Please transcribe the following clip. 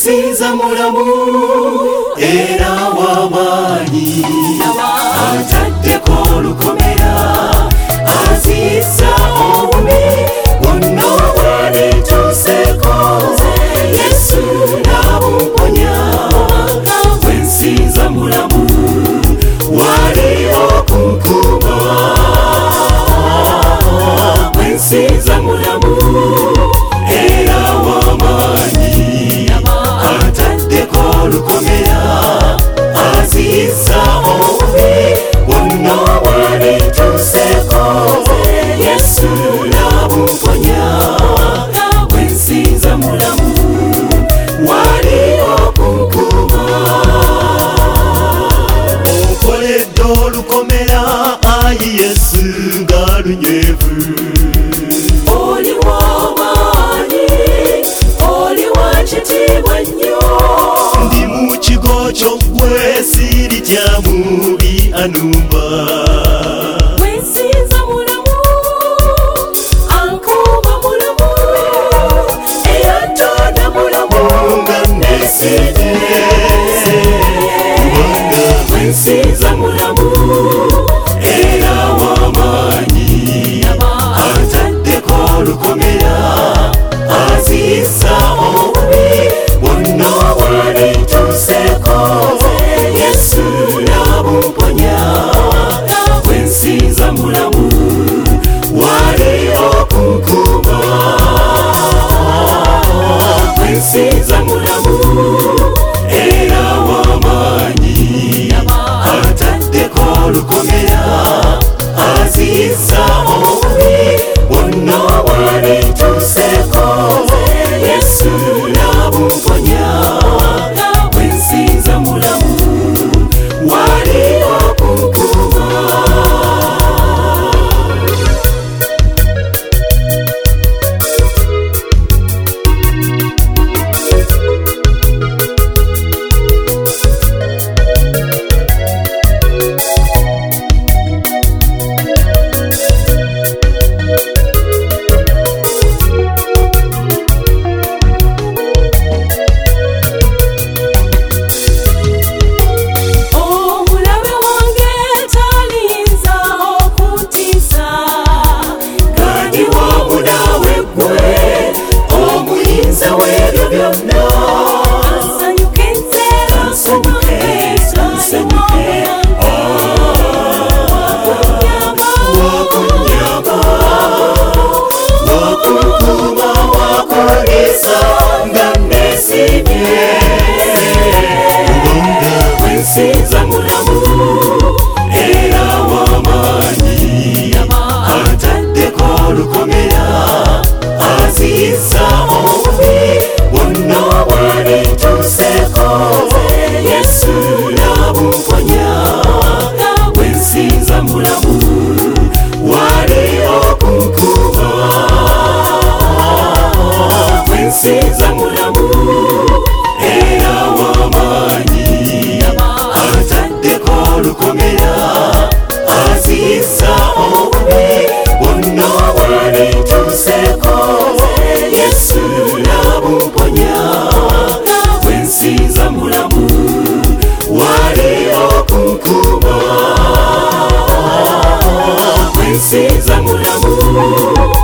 Wensinza mulamu era w'amaanyi, ataddeko olukomera, aziza obubi bwonna bwanituuseko. Yesu n'abumponya. Wensinza mulamu wali okunkuba. Wensinza mulamu era w'amaanyi, ataddeko olukomera, aziza obubi bwonna bwanituuseko. Yesu n'abumponya. Wensinza mulamu wali okunkuba. Onkoledde olukomera, ayi Yesu nga lunywevu. Oli w'amaanyi, oli wa kitiibwa nnyo. Ndi mu kigo ky'oggwe, siritya mubi anumba. Wensinza mulamu, ankuba mulamu, eyantonda mulamu nga neesidde. Wensinza mulamu era w'amaanyi, ataddeko olukomera, aziza obubi bwonna bwanituuseko. Yesu n'abumponya. Wensinza mulamu wali okunkuba. Wensinza mulamu era w'amaanyi, ataddeko olukomera, aziza obubi bwonna bwanituuseko. Yesu n'abumponya. Wensinza mulamu wali okunkuba. Wensinza mulamu era w'amaanyi, ataddeko olukomera, aziza obubi bwonna bwanituuseko. Yesu n'abumponya. Wensinza mulamu wali okunkuba. Wensinza mulamu era w'amaanyi, ataddeko olukomera, aziza obubi bwonna bwanituuseko. Yesu n'abumponya. Wensinza mulamu wali okunkuba. Wensinza mulamu